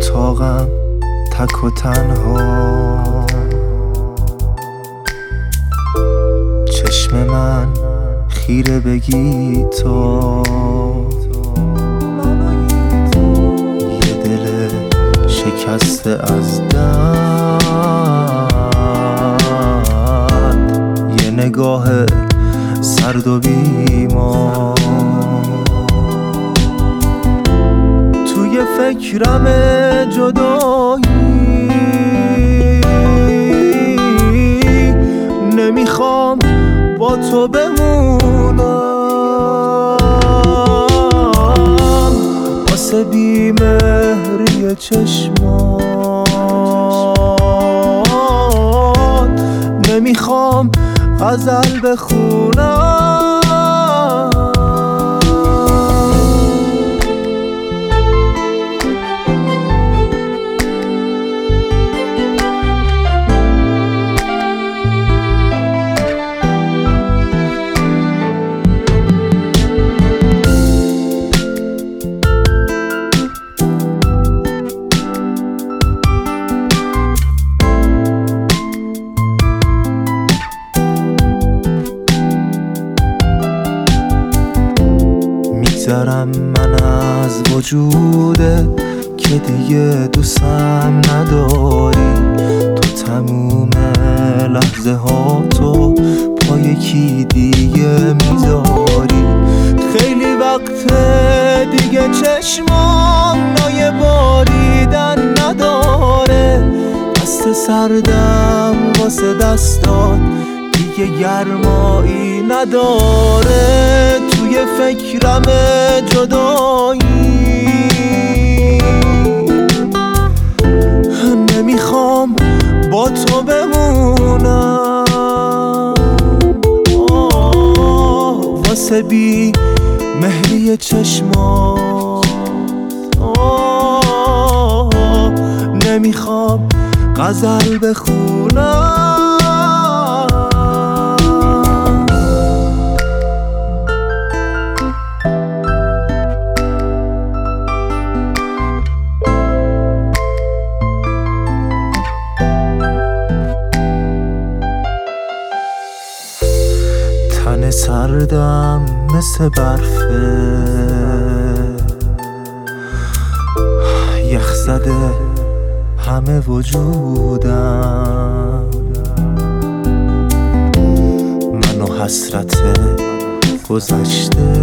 اتاقم تک و تنها، چشم من خیره بگی تو، یه دل شکسته از درد، یه نگاه سرد و بیمار، توی فکرم جدایی، نمیخوام با تو بمونم، واسه بیمهری چشمات نمیخوام غزل بخونم. میگذرم من از وجوده که دیگه دوستم نداری، تو تموم لحظه ها تو پای کی دیگه میذاری، خیلی وقت دیگه چشمام نای باریدن نداره، دست سردم واسه دستات دیگه گرمایی نداره، توی فکرم جدایی، نمیخوام با تو بمونم، واسه بی مهری چشمات نمیخوام غزل بخونم. تن سردم مثل برفه، یخ زده همه وجودم، من و حسرت گذشته،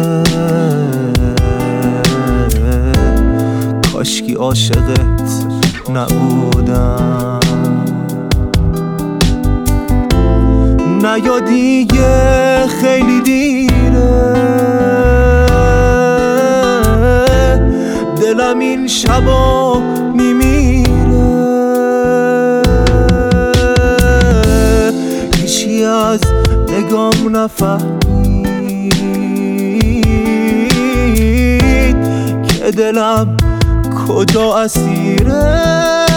کاشکی عاشقت نبودم، نیا دیگه خیلی دیره، دلم این شبا میمیره، هیچی از نگام نفهمید که دلم کجا اسیره.